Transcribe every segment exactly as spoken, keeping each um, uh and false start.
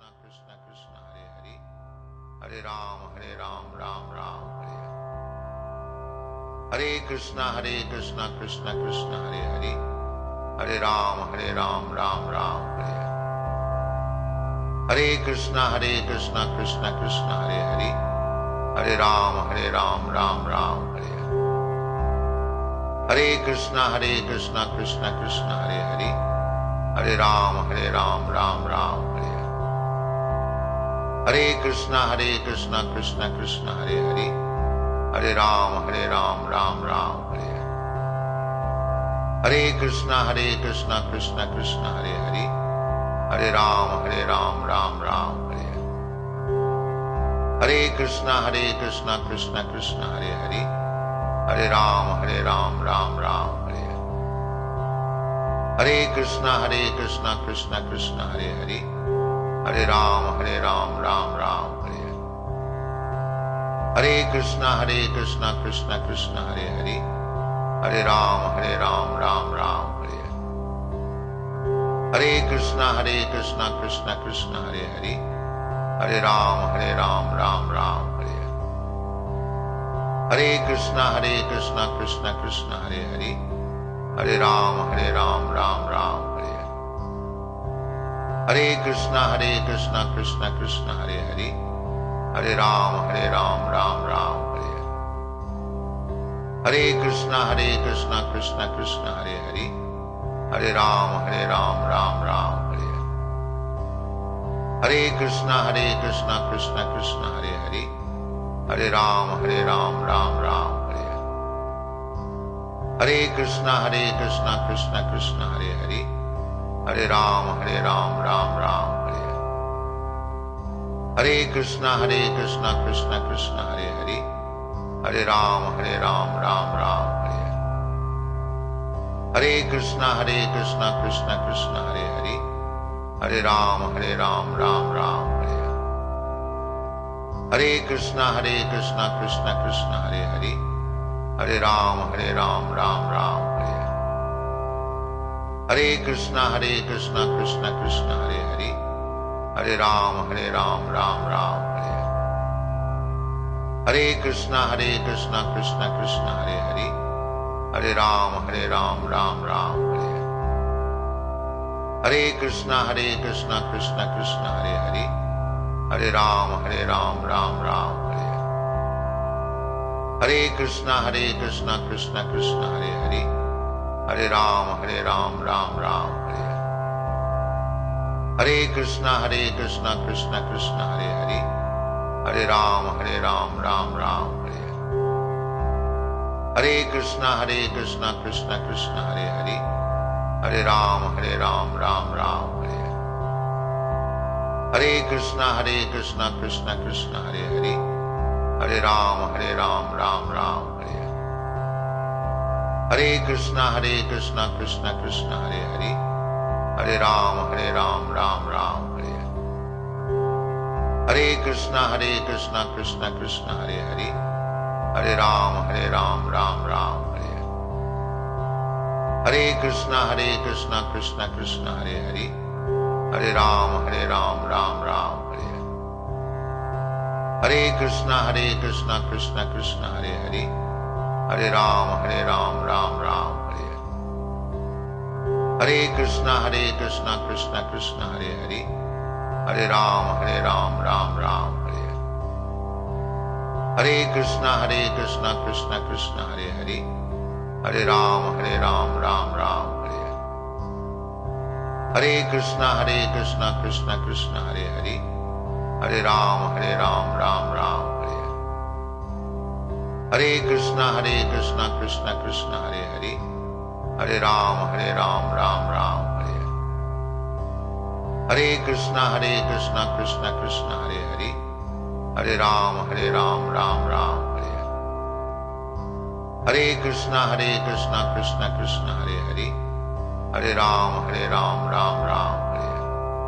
Krishna Krishna Krishna Hare Hare, Hare Ram Hare Ram Ram Ram Hare Hare. Hare Krishna Hare Krishna Krishna Krishna Hare Hare, Hare Ram Hare Ram Ram Ram Hare Hare. Hare Krishna Hare Krishna Krishna Krishna Hare Hare, Hare Ram Hare Ram Ram Ram Hare Hare. Hare Krishna Hare Krishna Krishna Krishna Hare Hare, Hare Ram Hare Ram Ram Ram Hare Hare. Hare Krishna Hare Krishna Krishna Krishna Hare Hare, Hare Ram Hare Ram Ram Ram Hare Hare. Hare Krishna Hare Krishna Krishna Krishna Hare Hare, Hare Ram Hare Ram Ram Ram Hare Hare. Hare Krishna Hare Krishna Krishna Krishna Hare Hare, Hare Ram Hare Ram Ram Ram Hare Hare. Hare Krishna Hare Krishna Krishna Krishna Hare Hare, Hare Ram Hare Ram Ram Ram Hare Hare. Hare Krishna Hare Krishna Krishna Krishna Hare Hare, Hare Ram Hare Ram Ram Ram Hare Hare. Hare Krishna Hare Krishna Krishna Krishna Hare Hare, Hare Ram Hare Ram Ram Ram Hare Hare. Hare Krishna Hare Krishna Krishna Krishna Hare Hare, Hare Ram Hare Ram Ram Ram Hare Hare. Hare Krishna Hare Krishna Krishna Krishna Hare Hare, Hare Ram Hare Ram Ram Ram Hare Hare. Hare Krishna Hare Krishna Krishna Krishna Hare Hare, Hare Ram Hare Ram Ram Ram Hare Hare. Hare Krishna Hare Krishna Krishna Krishna Hare Hare, Hare Ram Hare Ram Ram Ram Hare Hare. Hare Krishna Hare Krishna Krishna Krishna Hare Hare, Hare Ram Hare Ram Ram Ram Hare Hare. Hare Krishna Hare Krishna Krishna Krishna Hare Hare, Hare Ram Hare Ram Ram Ram Hare Hare. Hare Krishna Hare Krishna Krishna Krishna Hare Hare, Hare Ram Hare Ram Ram Ram Hare Hare. Hare Krishna Hare Krishna Krishna Krishna Hare Hare, Hare Ram Hare Ram Ram Ram Hare Hare. Hare Krishna Hare Krishna Krishna Krishna Hare Hare, Hare Ram Hare Ram Ram Ram Hare Hare. Hare Krishna Hare Krishna Krishna Krishna Hare Hare, Hare Ram Hare Ram Ram Ram Hare Hare. Hare Krishna Hare Krishna Krishna Krishna Hare Hare, Hare Ram Hare Ram Ram Ram Hare Hare. Hare Krishna Hare Krishna Krishna Krishna Hare Hare, Hare Ram Hare Ram Ram Ram Hare Hare. Hare Krishna Hare Krishna Krishna Krishna Hare Hare, Hare Ram Hare Ram Ram Ram Hare Hare. Hare Krishna Hare Krishna Krishna Krishna Hare Hare, Hare Ram Hare Ram Ram Ram Hare Hare. Hare Krishna Hare Krishna Krishna Krishna Hare Hare, Hare Ram Hare Ram Ram Ram Hare Hare. Hare Krishna Hare Krishna Krishna Krishna Hare Hare, Hare Ram Hare Ram Ram Ram Hare Hare. Hare Krishna Hare Krishna Krishna Krishna Hare Hare, Hare Ram Hare Ram Ram Ram Hare Hare. Hare Krishna Hare Krishna Krishna Krishna Hare Hare, Hare Ram Hare Ram Ram Ram Hare Hare. Hare Krishna Hare Krishna Krishna Krishna Hare Hare, Hare Ram Hare Ram Ram Ram Hare Hare. Hare Krishna Hare Krishna Krishna Krishna Hare Hare, Hare Ram Hare Ram Ram Ram Hare Hare. Hare Krishna Hare Krishna Krishna Krishna Hare Hare, Hare Ram Hare Ram Ram Ram Hare Hare. Hare Krishna Hare Krishna Krishna Krishna Hare Hare, Hare Ram Hare Ram Ram Ram Hare Hare. Hare Krishna Hare Krishna Krishna Krishna Hare Hare, Hare Ram Hare Ram Ram Ram Hare Hare. Hare Krishna Hare Krishna Krishna Krishna Hare Hare, Hare Ram Hare Ram Ram Ram Hare Hare. Hare Krishna Hare Krishna Krishna Krishna Hare Hare, Hare Ram Hare Ram Ram Ram Hare Hare.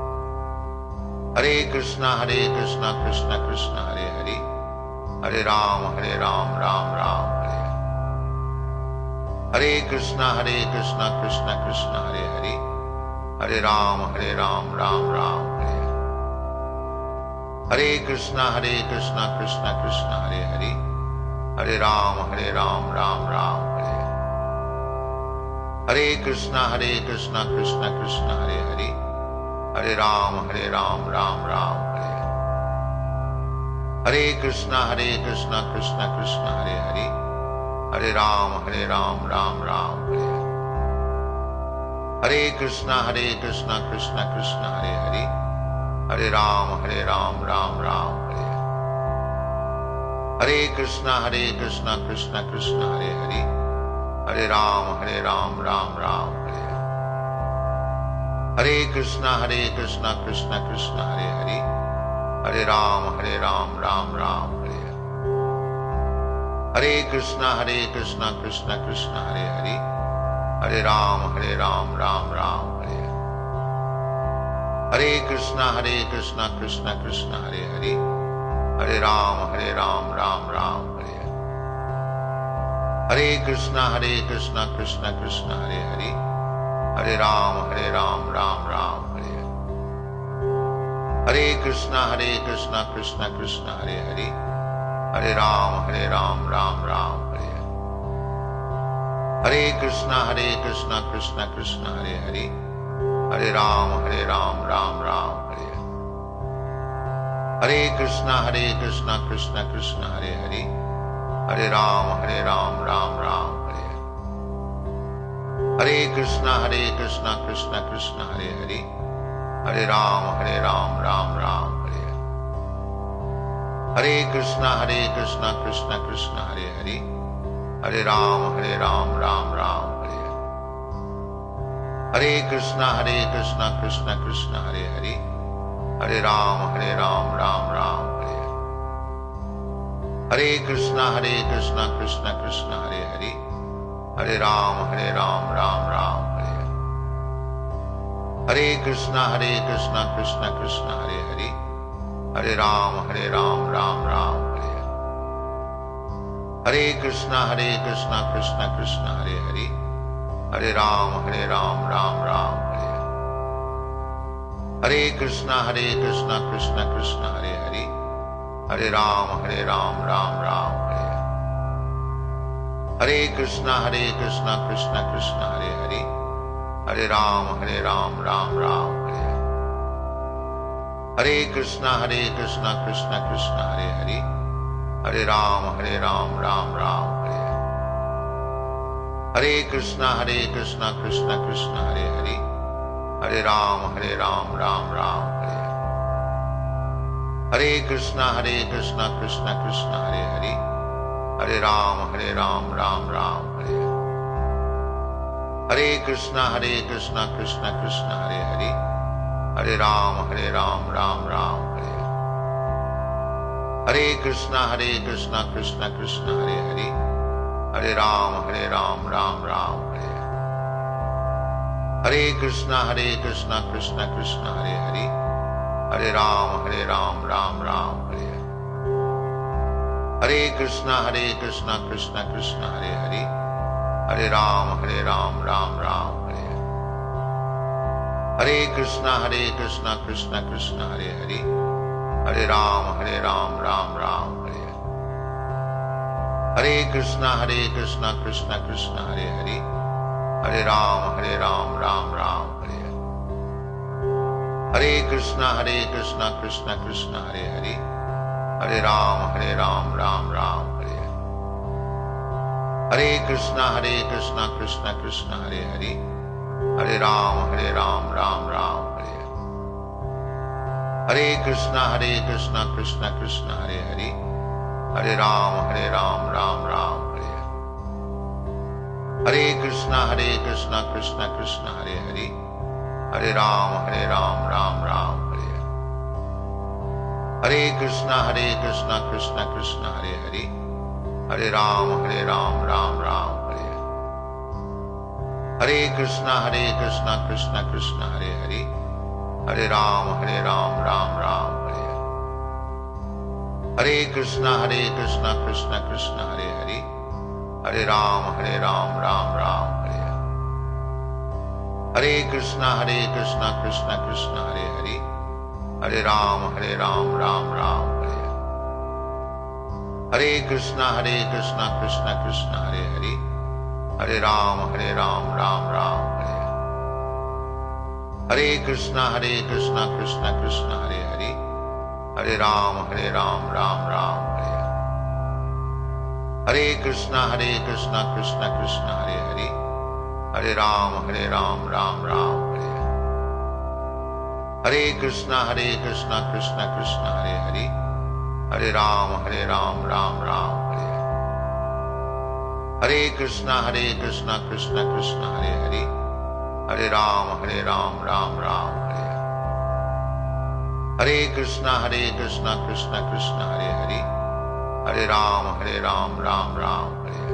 Hare Krishna Hare Krishna Krishna Krishna Hare Hare, Hare Ram Hare Ram Ram Ram Hare Hare. Hare Krishna Hare Krishna Krishna Krishna Hare Hare, Hare Ram Hare Ram Ram Ram Hare Hare. Hare Krishna Hare Krishna Krishna Krishna Hare Hare, Hare Ram Hare Ram Ram Ram Hare Hare. Hare Krishna Hare Krishna Krishna Krishna Hare Hare, Hare Ram Hare Ram Ram Ram Hare Hare. Hare Krishna Hare Krishna Krishna Krishna Hare Hare, Hare Ram Hare Ram Ram Ram Hare Hare. Hare Krishna Hare Krishna Krishna Krishna Hare Hare, Hare Ram Hare Ram Ram Ram Hare Hare. Hare Krishna Hare Krishna Krishna Krishna Hare Hare, Hare Ram Hare Ram Ram Ram Hare Hare. Hare Krishna Hare Krishna Krishna Krishna Hare Hare, Hare Ram Hare Ram Ram Ram Hare Hare. Hare Krishna Hare Krishna Krishna Krishna Hare Hare, Hare Ram Hare Ram Ram Ram Hare Hare. Hare Krishna Hare Krishna Krishna Krishna Hare Hare, Hare Ram Hare Ram Ram Ram Hare Hare. Hare Krishna Hare Krishna Krishna Krishna Hare Hare, Hare Ram Hare Ram Ram Ram Hare Hare. Hare Krishna Hare Krishna Krishna Krishna Hare Hare, Hare Ram Hare Ram Ram Ram Hare Hare. Hare Krishna Hare Krishna Krishna Krishna Hare Hare, Hare Ram Hare Ram Ram Ram Hare Hare. Hare Krishna Hare Krishna Krishna Krishna Hare Hare, Hare Ram Hare Ram Ram Ram Hare Hare. Hare Krishna Hare Krishna Krishna Krishna Hare Hare, Hare Ram Hare Ram Ram Ram Hare Hare. Hare Krishna Hare Krishna Krishna Krishna Hare Hare, Hare Ram Hare Ram Ram Ram Hare Hare. Hare Krishna Hare Krishna Krishna Krishna Hare Hare, Hare Ram Hare Ram Ram Ram Hare Hare. Hare Krishna Hare Krishna Krishna Krishna Hare Hare, Hare Ram Hare Ram Ram Ram Hare Hare. Hare Krishna Hare Krishna Krishna Krishna Hare Hare, Hare Ram Hare Ram Ram Ram Hare Hare. Hare Krishna Hare Krishna Krishna Krishna Hare Hare, Hare Ram Hare Ram Ram Ram Hare Hare. Hare Krishna Hare Krishna Krishna Krishna Hare Hare, Hare Ram Hare Ram Ram Ram Hare Hare. Hare Krishna Hare Krishna Krishna Krishna Hare Hare, Hare Ram Hare Ram Ram Ram Hare Hare. Hare Krishna Hare Krishna Krishna Krishna Hare Hare, Hare Ram Hare Ram Ram Ram Hare Hare. Hare Krishna Hare Krishna Krishna Krishna Hare Hare, Hare Ram Hare Ram Ram Ram Hare Hare. Hare Krishna Hare Krishna Krishna Krishna Hare Hare, Hare Ram Hare Ram Ram Ram Hare Hare. Hare Krishna Hare Krishna Krishna Krishna Hare Hare, Hare Ram Hare Ram Ram Ram Hare Hare. Hare Krishna Hare Krishna Krishna Krishna Hare Hare, Hare Ram Hare Ram Ram Ram Hare Hare. Hare Krishna Hare Krishna Krishna Krishna Hare Hare, Hare Ram Hare Ram Ram Ram Hare Hare. Hare Krishna Hare Krishna Krishna Krishna Hare Hare, Hare Ram Hare Ram Ram Ram Hare Hare. Hare Krishna Hare Krishna Krishna Krishna Hare Hare, Hare Ram Hare Ram Ram Ram Hare Hare. Hare Krishna Hare Krishna Krishna Krishna Hare Hare, Hare Ram Hare Ram Ram Ram Hare Hare. Hare Krishna Hare Krishna Krishna Krishna Hare Hare, Hare Ram Hare Ram Ram Ram Hare Hare. Hare Krishna Hare Krishna Krishna Krishna Hare Hare, Hare Ram Hare Ram Ram Ram Hare Hare. Hare Krishna Hare Krishna Krishna Krishna Hare Hare, Hare Ram Hare Ram Ram Ram Hare Hare. Hare Krishna Hare Krishna Krishna Krishna Hare Hare, Hare Ram Hare Ram Ram Ram Hare Hare. Hare Krishna Hare Krishna Krishna Krishna Hare Hare, Hare Ram Hare Ram Ram Ram Hare Hare. Hare Krishna Hare Krishna Krishna Krishna Hare Hare, Hare Ram Hare Ram Ram Ram Hare Hare. Hare Krishna Hare Krishna Krishna Krishna Hare Hare, Hare Ram Hare Ram Ram Ram Hare Hare. Hare Krishna Hare Krishna Krishna Krishna Hare Hare, Hare Ram Hare Ram Ram Ram Hare Hare Krishna Hare Krishna Krishna Krishna Hare Hare Hare Ram Hare Ram Ram Ram Hare Hare Krishna Hare Krishna Krishna Krishna Hare Hare Hare Ram Hare Ram Ram Ram Hare Hare Krishna Hare Krishna Krishna Krishna Hare Hare Hare Ram Hare Ram Ram Ram Hare Hare Krishna Hare Krishna Krishna Krishna Hare Hare Hare Ram Hare Ram Ram Ram Hare Hare Krishna Hare Krishna Krishna Krishna Hare Hare Hare Ram Hare Ram Ram Ram Hare Hare Krishna Hare Krishna Krishna Krishna Hare Hare Hare Ram Hare Ram Ram Ram Hare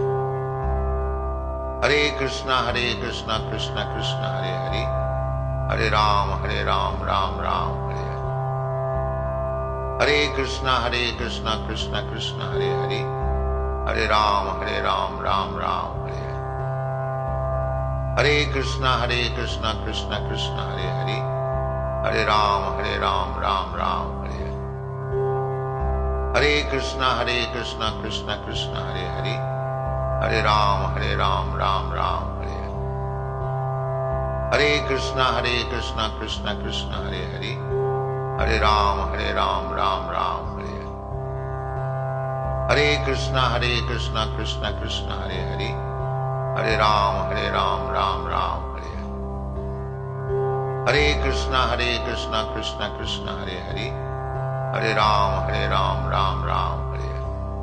Hare Krishna Hare Krishna Krishna Krishna Hare Hare Hare Ram Hare Ram Ram Ram Hare Hare Krishna Hare Krishna Krishna Krishna Hare Hare Hare Ram Hare Ram Ram Ram Hare Hare Krishna Hare Krishna Krishna Krishna Hare Hare Hare Ram Hare Ram Ram Ram Hare Hare Krishna Hare Krishna Krishna Krishna Hare Hare Hare Ram Hare Ram Ram Ram Hare Hare Krishna Hare Krishna Krishna Krishna Hare Hare Hare Ram Hare Ram Ram Ram Hare Hare Krishna Hare Krishna Krishna Krishna Hare Hare Hare Ram Hare Ram Ram Ram Hare Hare Krishna Hare Krishna Krishna Krishna Hare Hare Hare Ram Hare Ram Ram Ram Hare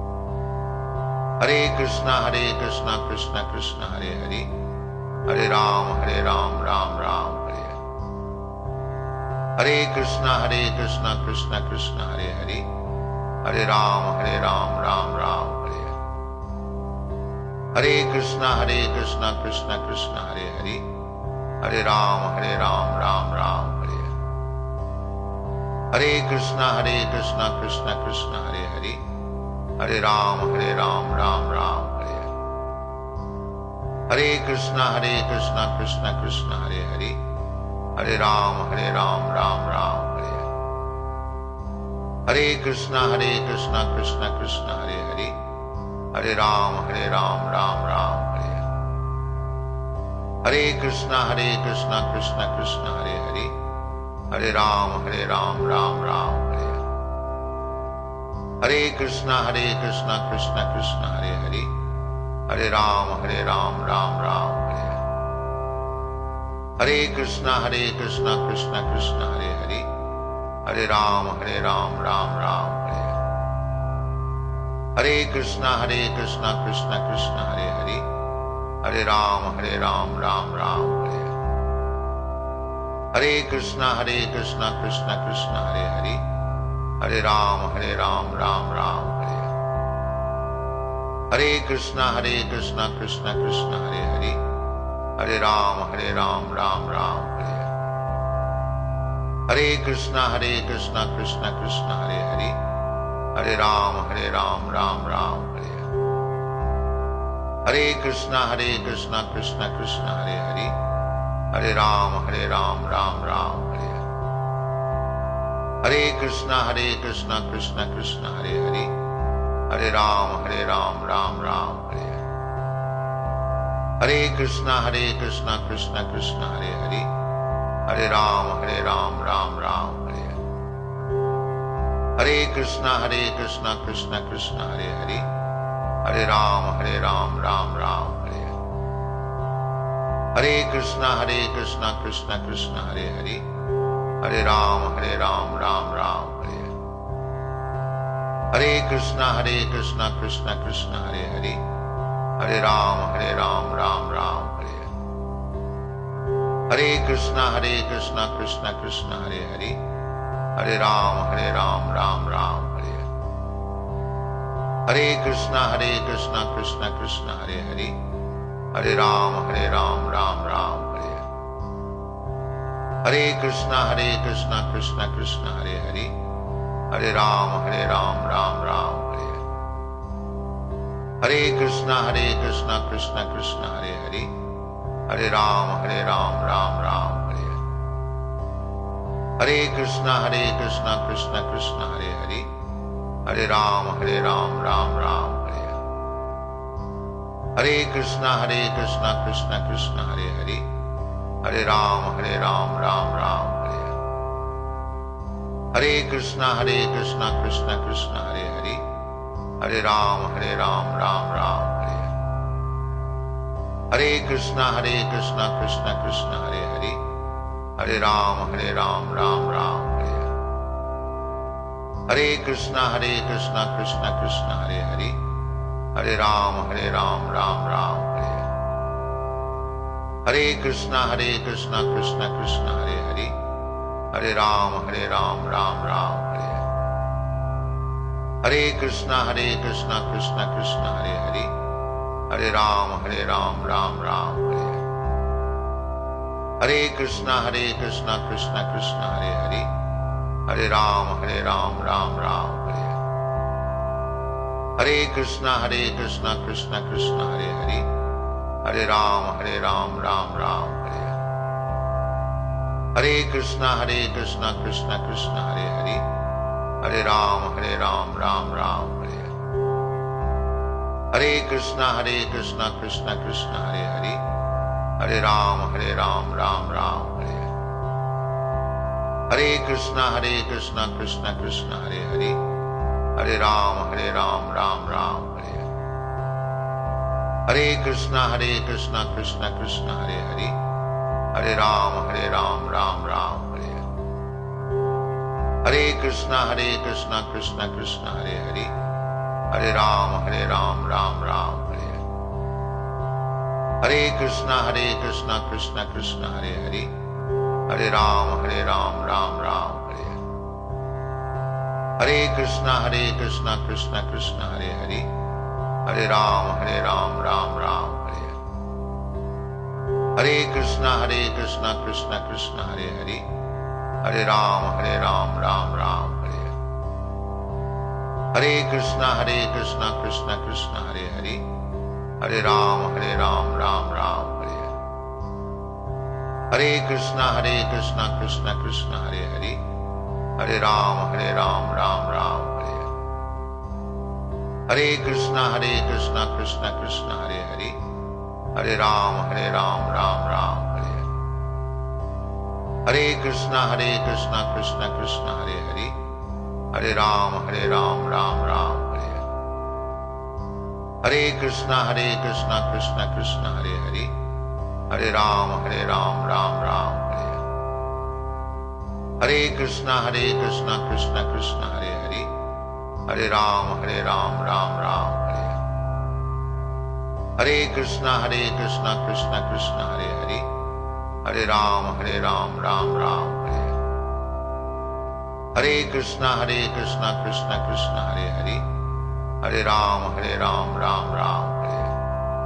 Hare Krishna Hare Krishna Krishna Krishna Hare Hare Hare Ram Hare Ram Ram Ram Hare Hare Krishna Hare Krishna Krishna Krishna Hare Hare Hare Ram Hare Ram Ram Ram Hare Hare Krishna Hare Krishna Krishna Krishna Hare Hare Hare Ram Hare Ram Ram Ram Hare Hare Krishna Hare Krishna Krishna Krishna Hare Hare Hare Ram Hare Ram Ram Ram Hare Hare Krishna Hare Krishna Krishna Krishna Hare Hare Hare Ram Hare Ram Ram Ram Hare Hare Krishna Hare Krishna Krishna Krishna Hare Hare Hare Ram Hare Ram Ram Ram Hare Hare Krishna Hare Krishna Krishna Krishna Hare Hare Hare Ram Hare Ram Ram Ram Hare Hare Krishna Hare Krishna Krishna Krishna Hare Hare Hare Ram Hare Ram Ram Ram Hare Hare Krishna Hare Krishna Krishna Krishna Hare Hare Hare Ram Hare Ram Ram Ram Hare Hare Krishna Hare Krishna Krishna Krishna Hare Hare Hare Ram Hare Ram Ram Ram Hare Hare Krishna Hare Krishna Krishna Krishna Hare Hare Hare Ram Hare Ram Ram Ram Hare Hare Krishna Hare Krishna Krishna Krishna Hare Hare Hare Ram Hare Ram Ram Ram Hare Hare Krishna Hare Krishna Krishna Krishna Hare Hare Hare Ram Hare Ram Ram Ram Hare Hare Krishna Hare Krishna Krishna Krishna Hare Hare Hare Ram Hare Ram Ram Ram Hare Hare Krishna Hare Krishna Krishna Krishna Hare Hare Hare Ram Hare Ram Ram Ram Hare Hare Krishna Hare Krishna Krishna Krishna Hare Hare Hare Ram Hare Ram Ram Ram Hare Hare Krishna Hare Krishna Krishna Krishna Hare Hare Hare Ram Hare Ram Ram Ram Hare Hare Krishna Hare Krishna Krishna Krishna Hare Hare Hare Ram Hare Ram Ram Ram Hare Hare Krishna Hare Krishna Krishna Krishna Hare Hare Hare Ram Hare Ram Ram Ram Hare Hare Krishna Hare Krishna Krishna Krishna Hare Hare Hare Ram Hare Ram Ram Ram Hare Hare Krishna Hare Krishna Krishna Krishna Hare Hare Hare Ram Hare Ram Ram Ram Hare Hare Krishna Hare Krishna Krishna Krishna Hare Hare Hare Ram Hare Ram Ram Ram Hare Hare Krishna Hare Krishna Krishna Krishna Hare Hare Hare Ram Hare Ram Ram Ram Hare Hare Krishna Hare Krishna Krishna Krishna Hare Hare, Hare Ram Hare Ram Ram Ram Hare Hare. Hare Krishna Hare Krishna Krishna Krishna Hare Hare, Hare Ram Hare Ram Ram Ram Hare Hare. Hare Krishna Hare Krishna Krishna Krishna Hare Hare, Hare Ram Hare Ram Ram Ram Hare Hare. Hare Krishna Hare Krishna Krishna Krishna Hare Hare, Hare Ram Hare Ram Ram Ram Hare Hare. Hare Krishna Hare Krishna Krishna Krishna Hare Hare, Hare Ram Hare Ram Ram Ram Hare Hare. Hare Krishna Hare Krishna Krishna Krishna Hare Hare, Hare Ram Hare Ram Ram Ram Hare Hare. Hare Krishna Hare Krishna Krishna Krishna Hare Hare, Hare Ram Hare Ram Ram Ram Hare Hare. Hare Krishna Hare Krishna Krishna Krishna Hare Hare, Hare Ram Hare Ram Ram Ram Hare Hare. Hare Krishna Hare Krishna Krishna Krishna Hare Hare, Hare Ram Hare Ram Ram Ram Hare Hare. Hare Krishna Hare Krishna Krishna Krishna Hare Hare, Hare Ram Hare Ram Ram Ram Hare Hare. Hare Krishna Hare Krishna Krishna Krishna Hare Hare, Hare Ram Hare Ram Ram Ram Hare Hare. Hare Krishna Hare Krishna Krishna Krishna Hare Hare, Hare Ram Hare Ram Ram Ram Hare Hare. Hare Krishna Hare Krishna Krishna Krishna Hare Hare, Hare Ram Hare Ram Ram Ram Hare Hare. Hare Krishna Hare Krishna Krishna Krishna Hare Hare, Hare Ram Hare Ram Ram Ram Hare Hare. Hare Krishna Hare Krishna Krishna Krishna Hare Hare, Hare Ram Hare Ram Ram Ram Hare Hare. Hare Krishna Hare Krishna Krishna Krishna Hare Hare, Hare Ram Hare Ram Ram Ram Hare Hare. Hare Krishna Hare Krishna Krishna Krishna Hare Hare, Hare Ram Hare Ram Ram Ram Hare Hare. Hare Krishna Hare Krishna Krishna Krishna Hare Hare, Hare Ram Hare Ram Ram Ram Hare Hare. Hare Krishna Hare Krishna Krishna Krishna Hare Hare, Hare Ram Hare Ram Ram Ram Hare Hare. Hare Krishna Hare Krishna Krishna Krishna Hare Hare, Hare Ram Hare Ram Ram Ram Hare Hare. Hare Krishna Hare Krishna Krishna Krishna Hare Hare, Hare Ram Hare Ram Ram Ram Hare Hare. Hare Krishna Hare Krishna Krishna Krishna Hare Hare, Hare Ram Hare Ram Ram Ram Hare Hare. Hare Krishna Hare Krishna Krishna Krishna Hare Hare, Hare Ram Hare Ram Ram Ram Hare Hare. Hare Krishna Hare Krishna Krishna Krishna Hare Hare, Hare Ram Hare Ram Ram Ram Hare Hare. Hare Krishna Hare Krishna Krishna Krishna Hare Hare, Hare Ram Hare Ram Ram Ram Hare Hare.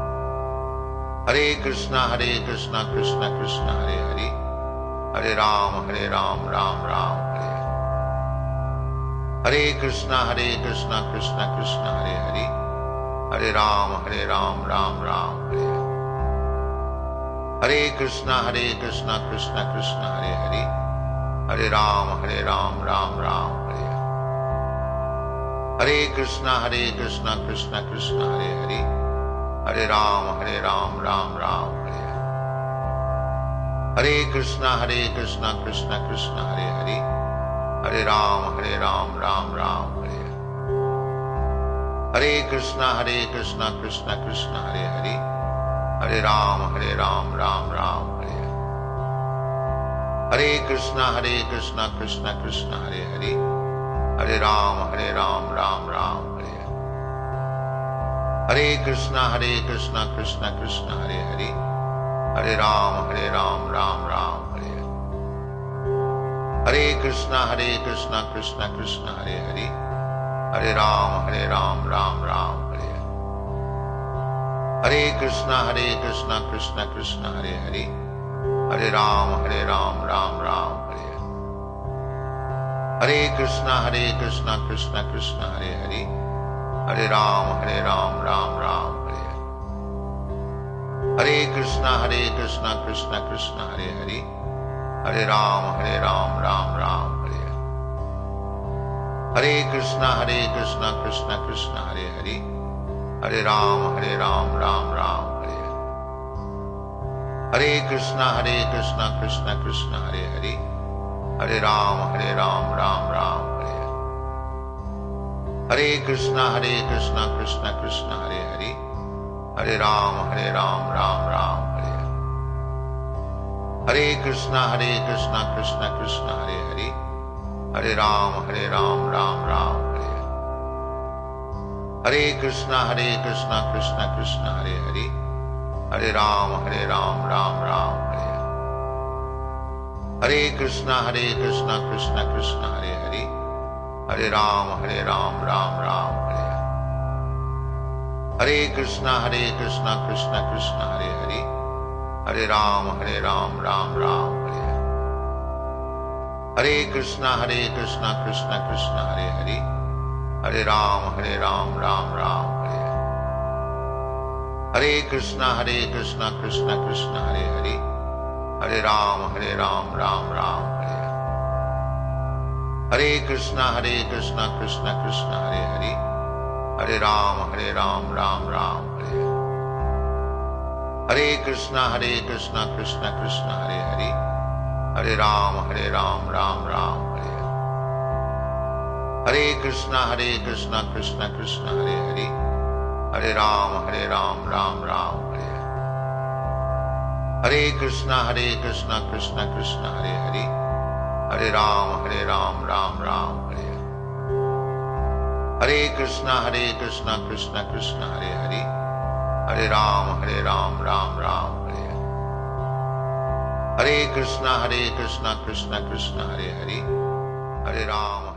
Hare Krishna Hare Krishna Krishna Krishna Hare Hare, Hare Ram Hare Ram Ram Ram Hare Hare. Hare Krishna Hare Krishna Krishna Krishna Hare Hare, Hare Ram Hare Ram Ram Ram Hare Hare. Hare Krishna Hare Krishna Krishna Krishna Hare Hare, Hare Ram Hare Ram Ram Ram Hare Hare. Hare Krishna Hare Krishna Krishna Krishna Hare Hare, Hare Ram Hare Ram Ram Ram Hare Hare. Hare Krishna Hare Krishna Krishna Krishna Hare Hare, Hare Ram Hare Ram Ram Ram Hare Hare. Hare Krishna Hare Krishna Krishna Krishna Hare Hare, Hare Ram Hare Ram Ram Ram Hare Hare. Hare Krishna Hare Krishna Krishna Krishna Hare Hare, Hare Ram Hare Ram Ram Ram Hare Hare. Hare Krishna Hare Krishna Krishna Krishna Hare Hare, Hare Ram Hare Ram Ram Ram Hare Hare. Hare Krishna Hare Krishna Krishna Krishna Hare Hare, Hare Ram Hare Ram Ram Ram Hare Hare. Hare Krishna Hare Krishna Krishna Krishna Hare Hare, Hare Ram Hare Ram Ram Ram Hare Hare. Hare Krishna Hare Krishna Krishna Krishna Hare Hare, Hare Ram Hare Ram Ram Ram Hare Hare. Hare Krishna Hare Krishna Krishna Krishna Hare Hare, Hare Ram Hare Ram Ram Ram Hare Hare. Hare Krishna Hare Krishna Krishna Krishna Hare Hare, Hare Ram Hare Ram Ram Ram Hare Hare. Hare Krishna Hare Krishna Krishna Krishna Hare Hare, Hare Ram Hare Ram Ram Ram Hare Hare. Hare Krishna Hare Krishna Krishna Krishna Hare Hare, Hare Ram Hare Ram Ram Ram Hare Hare. Hare Krishna Hare Krishna Krishna Krishna Hare Hare, Hare Ram Hare Ram Ram Ram Hare Hare. Hare Krishna Hare Krishna Krishna Krishna Hare Hare, Hare Ram Hare Ram Ram Ram Hare Hare. Hare Krishna Hare Krishna Krishna Krishna Hare Hare, Hare Ram Hare Ram Ram Ram Hare Hare. Hare Krishna Hare Krishna Krishna Krishna Hare Hare, Hare Ram Hare Ram Ram Ram Hare Hare. Hare Krishna Hare Krishna Krishna Krishna Hare Hare, Hare Ram Hare Ram Ram Ram Hare Hare. Hare Krishna Hare Krishna Krishna Krishna Hare Hare, Hare Ram Hare Ram Ram Ram Hare Hare. Hare Krishna Hare Krishna Krishna Krishna Hare Hare, Hare Ram Hare Ram Ram Ram Hare Hare. Hare Krishna Hare Krishna Krishna Krishna Hare Hare, Hare Ram Hare Ram Ram Ram Hare Hare. Hare Krishna Hare Krishna Krishna Krishna Hare Hare, Hare Ram Hare Ram Ram Ram Hare Hare. Hare Krishna Hare Krishna Krishna Krishna Hare Hare, Hare Ram Hare Ram Ram Ram Hare Hare. Hare Krishna Hare Krishna Krishna Krishna Hare Hare, Hare Ram Hare Ram Ram Ram Hare Hare. Hare Krishna Hare Krishna Krishna Krishna Hare Hare, Hare Ram